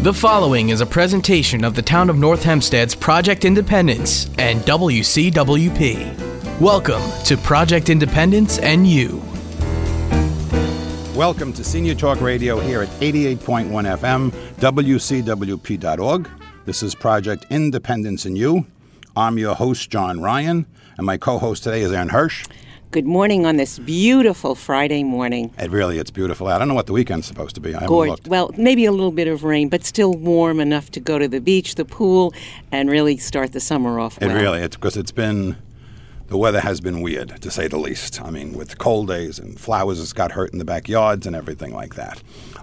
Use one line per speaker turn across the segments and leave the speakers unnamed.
The following is a presentation of the Town of North Hempstead's Project Independence and WCWP. Welcome to Project Independence and You.
Welcome to Senior Talk Radio here at 88.1 FM, WCWP.org. This is Project Independence and You. I'm your host, John Ryan, and my co-host today is Ann Hirsch.
Good morning on this beautiful Friday morning.
It's beautiful. I don't know what the weekend's supposed to be. I haven't looked.
Well, maybe a little bit of rain, but still warm enough to go to the beach, the pool, and really start the summer off well.
It's because the weather has been weird, to say the least. I mean, with cold days and flowers that's got hurt in the backyards and everything like that.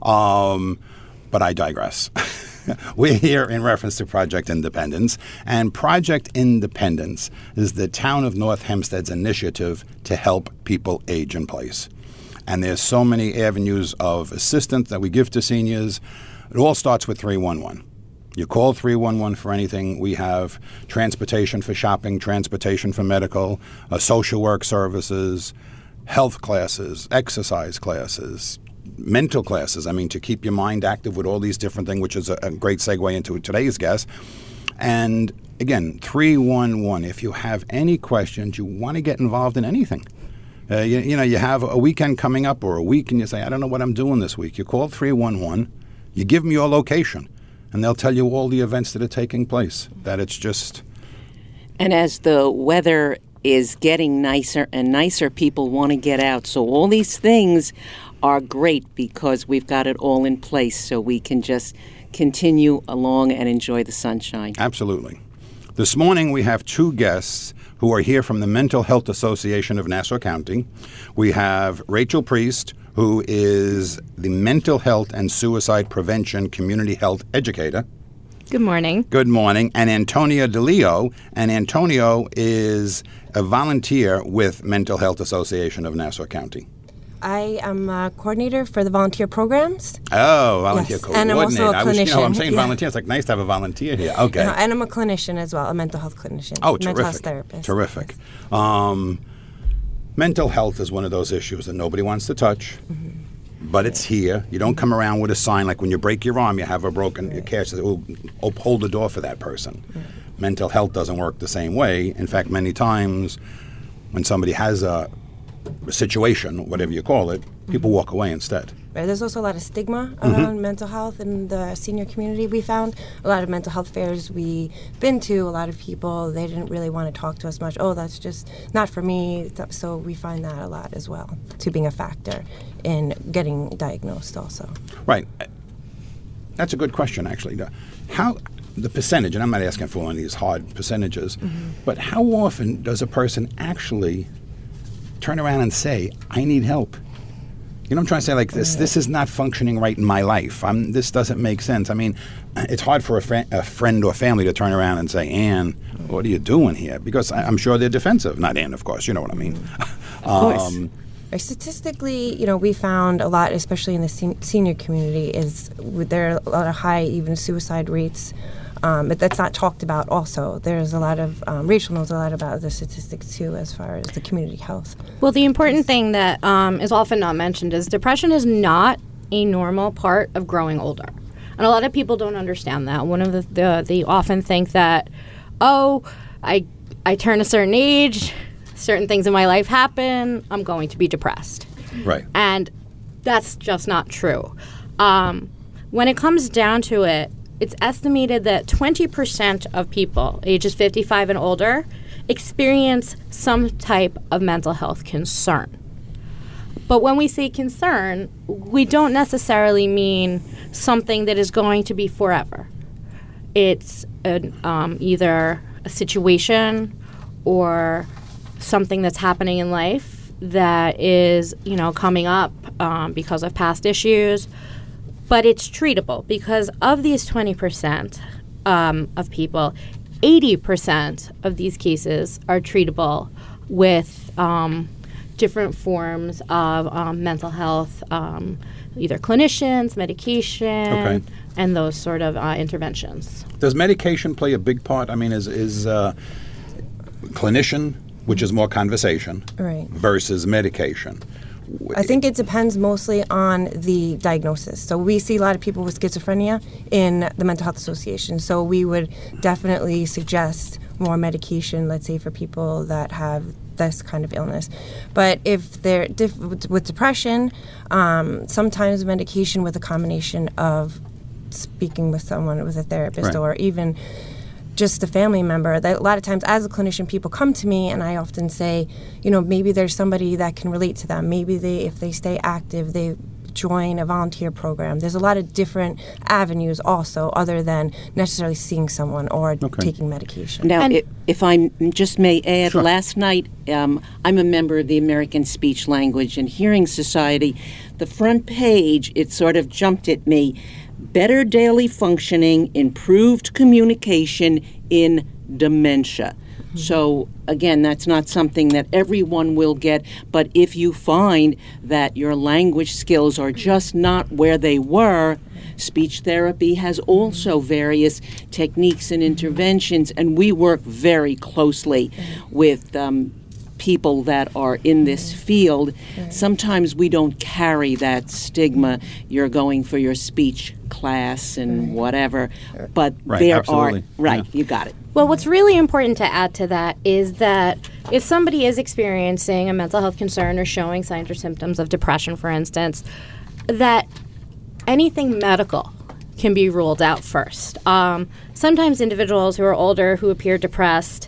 But I digress. We're here in reference to Project Independence, and Project Independence is the Town of North Hempstead's initiative to help people age in place. And there's so many avenues of assistance that we give to seniors. It all starts with 311. You call 311 for anything. We have transportation for shopping, transportation for medical, social work services, health classes, exercise classes, mental classes, to keep your mind active with all these different things, which is a great segue into today's guest. And again, 311, if you have any questions, you want to get involved in anything. You have a weekend coming up or a week and you say, I don't know what I'm doing this week. You call 311, you give them your location, and they'll tell you all the events that are taking place, that it's just...
And as the weather is getting nicer and nicer, people want to get out. So all these things are great because we've got it all in place so we can just continue along and enjoy the sunshine.
Absolutely. This morning we have two guests who are here from the Mental Health Association of Nassau County. We have Rachel Priest, who is the Mental Health and Suicide Prevention Community Health Educator.
Good morning.
Good morning. And Antonia DeLeo. And Antonio is a volunteer with Mental Health Association of Nassau County.
I am a coordinator for the volunteer programs.
Oh, volunteer
yes.
coordinator.
And I'm also a clinician.
I'm saying volunteer. It's like nice to have a volunteer here. Okay.
And I'm a clinician as well, a mental health clinician.
Oh,
mental
terrific.
health therapist.
Terrific. Yes. Mental health is one of those issues that nobody wants to touch. Mm-hmm. But it's here. You don't come around with a sign like when you break your arm, you have a broken cast that will hold the door for that person. Right. Mental health doesn't work the same way. In fact, many times when somebody has a situation, whatever you call it, people walk away instead.
Right. There's also a lot of stigma around mental health in the senior community. We found a lot of mental health fairs we've been to, a lot of people, they didn't really want to talk to us much. Oh, that's just not for me. So we find that a lot as well, to being a factor in getting diagnosed also.
Right. That's a good question, actually. How the percentage, and I'm not asking for one of these hard percentages, but how often does a person actually turn around and say, I need help? You know what I'm trying to say? Like, this is not functioning right in my life. This doesn't make sense. It's hard for a friend or family to turn around and say, Ann, what are you doing here? Because I'm sure they're defensive. Not Ann, of course. You know what I mean.
Of course.
Statistically, we found a lot, especially in the senior community, there are a lot of high even suicide rates. But that's not talked about also. There's a lot of, Rachel knows a lot about the statistics too as far as the community health.
Well, the important thing that is often not mentioned is depression is not a normal part of growing older. And a lot of people don't understand that. One of they often think that, I turn a certain age, certain things in my life happen, I'm going to be depressed.
Right.
And that's just not true. When it comes down to it, it's estimated that 20% of people ages 55 and older experience some type of mental health concern. But when we say concern, we don't necessarily mean something that is going to be forever. It's either a situation or something that's happening in life that is, coming up because of past issues. But it's treatable because of these 20% of people, 80% of these cases are treatable with different forms of mental health, either clinicians, medication, and those sort of interventions.
Does medication play a big part? Is clinician, which is more conversation,
right,
versus medication.
I think it depends mostly on the diagnosis. So we see a lot of people with schizophrenia in the Mental Health Association. So we would definitely suggest more medication, let's say, for people that have this kind of illness. But if they're with depression, sometimes medication with a combination of speaking with someone, with a therapist, or even just a family member. That a lot of times as a clinician, people come to me and I often say, maybe there's somebody that can relate to them. Maybe if they stay active, they join a volunteer program. There's a lot of different avenues also other than necessarily seeing someone or taking medication.
Now, if I just may add,
Sure.
last night I'm a member of the American Speech Language and Hearing Society. The front page, it sort of jumped at me. Better daily functioning, improved communication in dementia. So, again, that's not something that everyone will get, but if you find that your language skills are just not where they were, speech therapy has also various techniques and interventions, and we work very closely with people that are in this field. Sometimes we don't carry that stigma. You're going for your speech class and whatever, but there
absolutely.
are you got it.
Well, what's really important to add to that is that if somebody is experiencing a mental health concern or showing signs or symptoms of depression, for instance, that anything medical can be ruled out first. Sometimes individuals who are older who appear depressed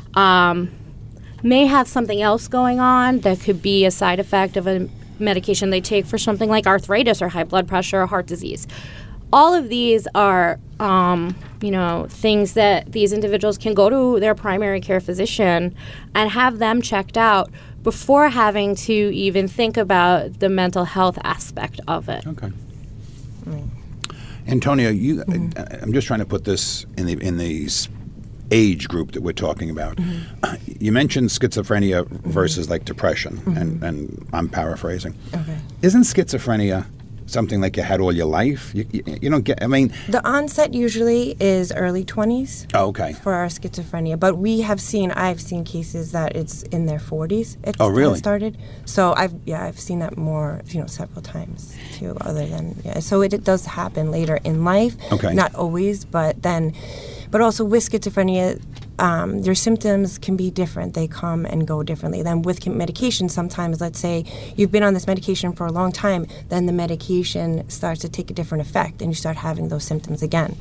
may have something else going on that could be a side effect of a medication they take for something like arthritis or high blood pressure or heart disease. All of these are, things that these individuals can go to their primary care physician and have them checked out before having to even think about the mental health aspect of it.
Okay. Antonio, I'm just trying to put this in the age group that we're talking about. You mentioned schizophrenia versus like depression, and I'm paraphrasing.
Okay.
Isn't schizophrenia something like you had all your life? You don't get,
The onset usually is early 20s.
Oh, okay.
For our schizophrenia, but I've seen cases that it's in their 40s.
Oh, really?
Started. So I've seen that more, several times too. Other than so it does happen later in life.
Okay.
Not always, but also with schizophrenia, your symptoms can be different. They come and go differently. Then with medication, sometimes, let's say you've been on this medication for a long time, then the medication starts to take a different effect and you start having those symptoms again.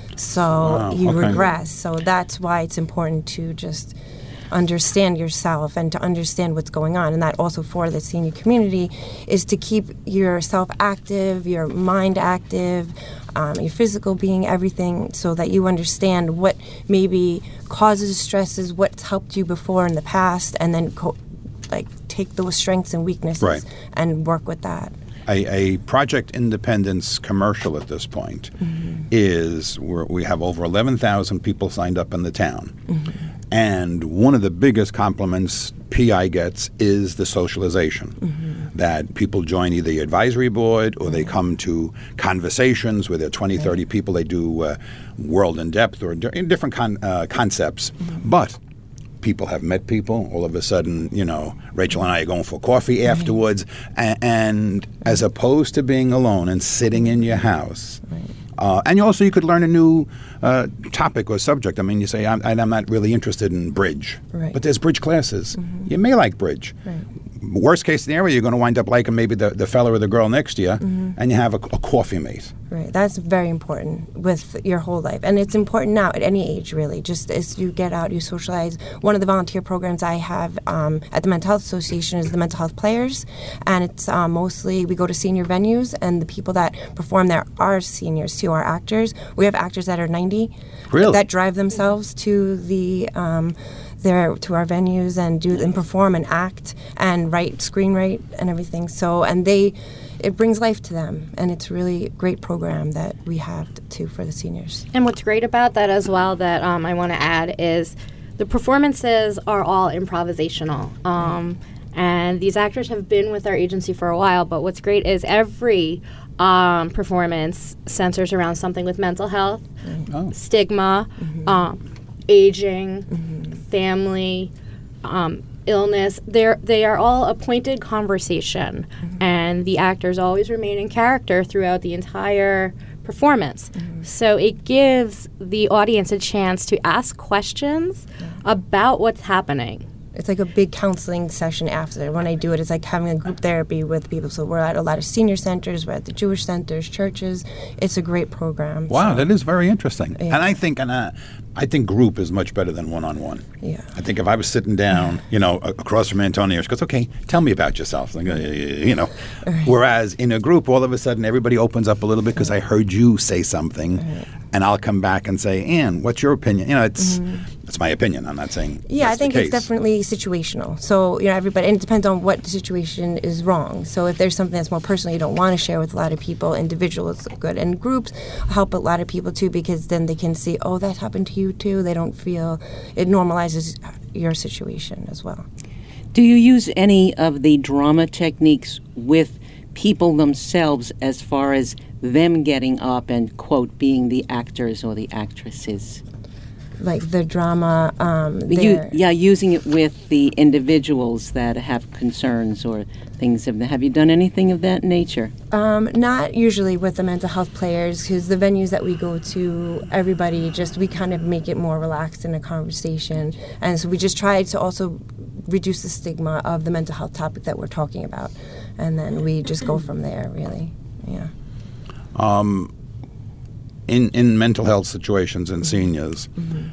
So you regress. So that's why it's important to just understand yourself and to understand what's going on. And that also for the senior community is to keep yourself active, your mind active, your physical being, everything, so that you understand what maybe causes stresses, what's helped you before in the past, and then take those strengths and weaknesses and work with that.
A Project Independence commercial at this point is we have over 11,000 people signed up in the town. And one of the biggest compliments PI gets is the socialization, that people join either the advisory board or they come to conversations where there are 20, 30 people. They do World in Depth or different concepts. But people have met people. All of a sudden, Rachel and I are going for coffee afterwards. And as opposed to being alone and sitting in your house, and you could learn a new topic or subject. I mean, you say, I'm not really interested in bridge.
Right.
But there's bridge classes. You may like bridge.
Right.
Worst case scenario, you're going to wind up liking maybe the fella or the girl next to you, and you have a coffee mate.
Right. That's very important with your whole life. And it's important now at any age, really. Just as you get out, you socialize. One of the volunteer programs I have at the Mental Health Association is the Mental Health Players. And it's mostly, we go to senior venues, and the people that perform there are seniors, too, are actors. We have actors that are 90 that drive themselves to the to our venues and perform and act and screenwrite and everything. So it brings life to them, and it's really a great program that we have too for the seniors.
And what's great about that as well that I want to add is the performances are all improvisational. And these actors have been with our agency for a while, but what's great is every performance centers around something with mental health, stigma, aging, family, illness, they are all a pointed conversation, and the actors always remain in character throughout the entire performance. So it gives the audience a chance to ask questions about what's happening.
It's like a big counseling session after. When I do it, it's like having a group therapy with people. So we're at a lot of senior centers, we're at the Jewish centers, churches. It's a great program.
Wow,
so.
that is very interesting.
Yeah.
And I think group is much better than one-on-one.
Yeah.
I think if I was sitting down, across from Antonio, she goes, okay, tell me about yourself. Like, Whereas in a group, all of a sudden, everybody opens up a little bit because I heard you say something, and I'll come back and say, Ann, what's your opinion? It's my opinion. I'm not saying
Yeah,
that's
I think
the
it's
case.
definitely situational. So, everybody, and it depends on what the situation is wrong. So if there's something that's more personal you don't want to share with a lot of people, individuals are good. And groups help a lot of people too, because then they can see, oh, that happened to you too. They don't feel, it normalizes your situation as well.
Do you use any of the drama techniques with people themselves as far as them getting up and, quote, being the actors or the actresses?
Like the drama,
using it with the individuals that have concerns or things of that. Have you done anything of that nature?
Not usually with the mental health players, because the venues that we go to, everybody we kind of make it more relaxed in a conversation. And so we just try to also reduce the stigma of the mental health topic that we're talking about. And then we just go from there, really. Yeah.
In mental health situations in seniors,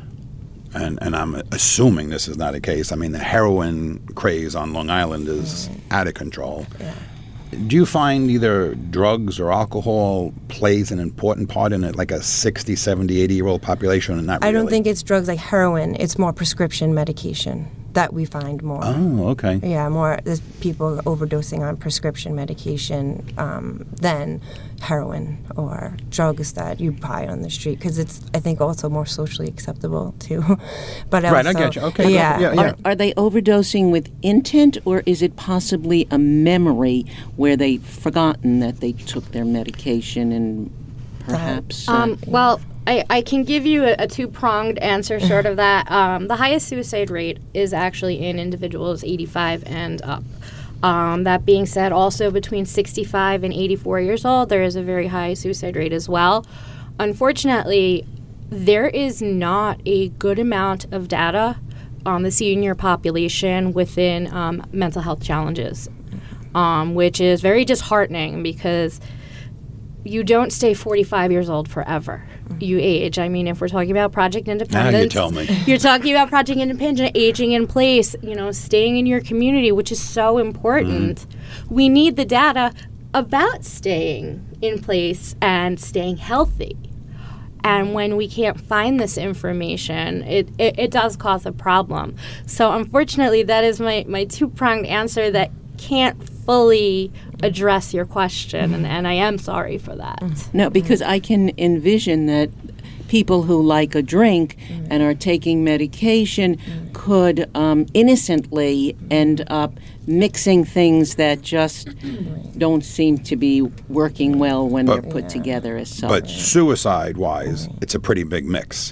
and I'm assuming this is not a case, I mean, the heroin craze on Long Island is out of control.
Yeah.
Do you find either drugs or alcohol plays an important part in it, like a 60, 70, 80-year-old population, and not really?
I don't think it's drugs like heroin. It's more prescription medication that we find more.
Oh, okay.
Yeah, there's people overdosing on prescription medication than heroin or drugs that you buy on the street, because it's, I think, also more socially acceptable too. But
right,
also,
I get you. Okay.
Yeah.
Are they overdosing with intent, or is it possibly a memory where they've forgotten that they took their medication and perhaps...
Well, I can give you a two-pronged answer, sort of that. The highest suicide rate is actually in individuals 85 and up. That being said, also between 65 and 84 years old, there is a very high suicide rate as well. Unfortunately, there is not a good amount of data on the senior population within mental health challenges, which is very disheartening, because you don't stay 45 years old forever. You age. I mean, if we're talking about Project Independence,
now you tell me.
You're talking about Project Independence, aging in place, staying in your community, which is so important. We need the data about staying in place and staying healthy. And when we can't find this information, it does cause a problem. So unfortunately, that is my two-pronged answer that can't fully address your question, and I am sorry for that.
No, because I can envision that people who like a drink and are taking medication could innocently end up mixing things that just don't seem to be working well when they're put together as such.
But suicide-wise, it's a pretty big mix.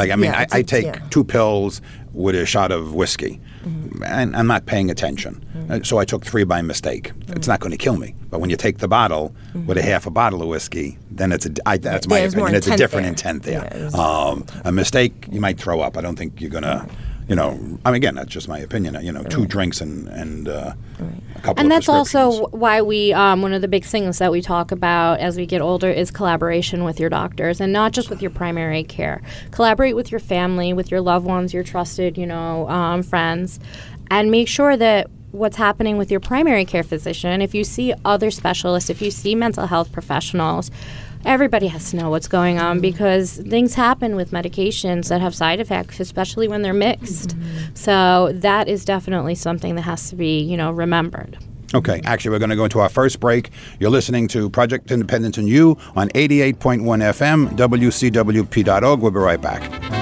I take 2 pills with a shot of whiskey, and I'm not paying attention. So I took 3 by mistake. It's not going to kill me. But when you take the bottle with a half a bottle of whiskey, then that's my opinion. It's a different intent there. A mistake, you might throw up. I don't think you're going to, again, that's just my opinion. 2 drinks and a couple
and
of
that's also why we, one of the big things that we talk about as we get older is collaboration with your doctors, and not just with your primary care. Collaborate with your family, with your loved ones, your trusted, friends, and make sure that what's happening with your primary care physician, if you see other specialists, if you see mental health professionals, everybody has to know what's going on, because things happen with medications that have side effects, especially when they're mixed. So that is definitely something that has to be, remembered.
Okay, actually, we're going to go into our first break. You're listening to Project Independence and You on 88.1 FM, WCWP.org. We'll be right back.